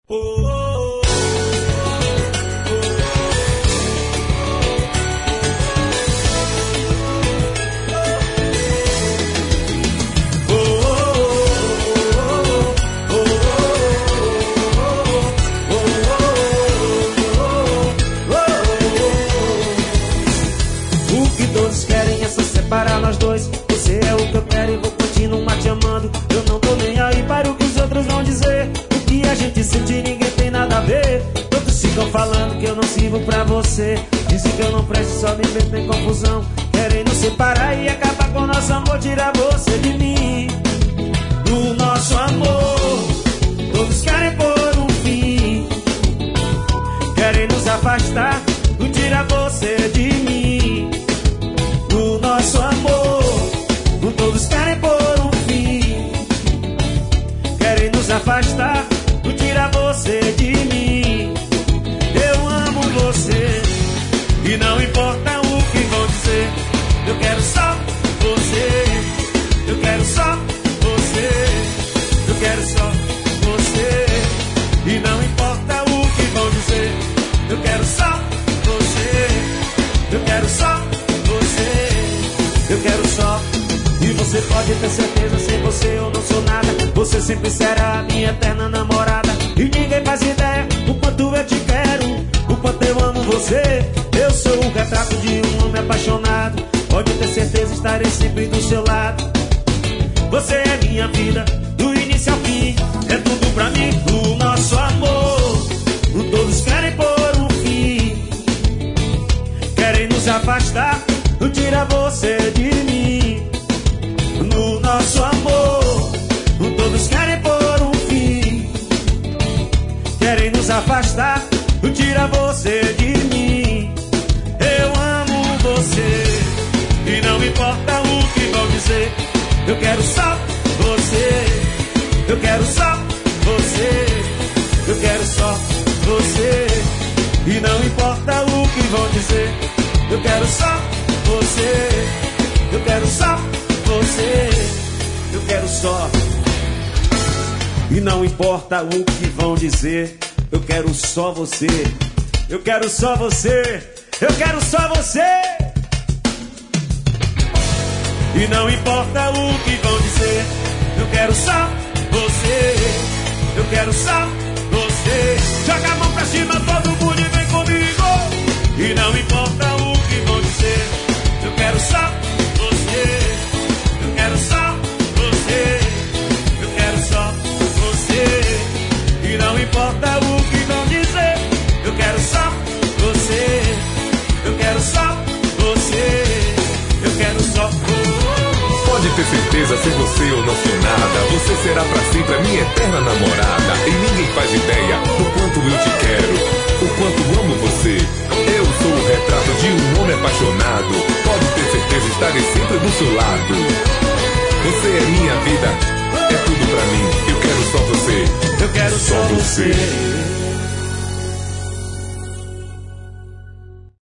O que todos querem é só separar nós dois. Você é o que eu quero e vou continuar te amando. Eu não tô nem aí para o que os outros vão dizer. O que a gente sente ninguém tem nada a ver. Todos ficam falando que eu não sirvo pra você. Dizem que eu não presto, só me meto em confusão. Querem nos separar e acabar com nosso amor. Tirar você de mim, do nosso amor. Todos querem pôr um fim. Querem nos afastar, não tira você de mim, do nosso amor. Todos querem pôr um fim. Querem nos afastar, não tira você de mim. Eu amo você e não importa o que vão dizer. Eu quero só você. Eu quero só você. Eu quero só você. E não importa o que vão dizer. Eu quero só você. Eu quero só você. Eu quero só. E você pode ter certeza, sem você eu não sou nada. Você sempre será a minha eterna namorada. E ninguém faz ideia o quanto eu te quero, o quanto eu amo você. Eu sou o retrato de um homem apaixonado. Pode ter certeza, estarei sempre do seu lado. Você é minha vida, do início ao fim. É tudo pra mim, o nosso amor. Todos querem pôr um fim. Querem nos afastar, não tira você de mim, no nosso amor. Todos querem pôr um fim. Querem nos afastar, não tira você de mim. Eu amo você e não importa o que vão dizer. Eu quero só você. Eu quero só você. Eu quero só você. E não importa o que vão dizer. Eu quero só você. Eu quero só você. Eu quero só. E não importa o que vão dizer. Eu quero só você. Eu quero só você. Eu quero só você. E não importa o que vão dizer. Eu quero só você. Eu quero só você. Joga a mão pra cima todo mundo e vem comigo. E não importa o que vão dizer. Eu quero só você. Eu quero só você. Eu quero só você. E não importa o que vão dizer. Eu quero só você. Eu quero só você. Eu quero só você. Pode ter certeza, sem você eu não sou nada. Você será pra sempre a minha eterna namorada. E ninguém faz ideia do quanto eu te quero, o quanto amo você. Eu sou o retrato de um homem apaixonado. Pode ter certeza, estarei sempre do seu lado. Você é minha vida, é tudo pra mim. Eu quero só você. Eu quero só você.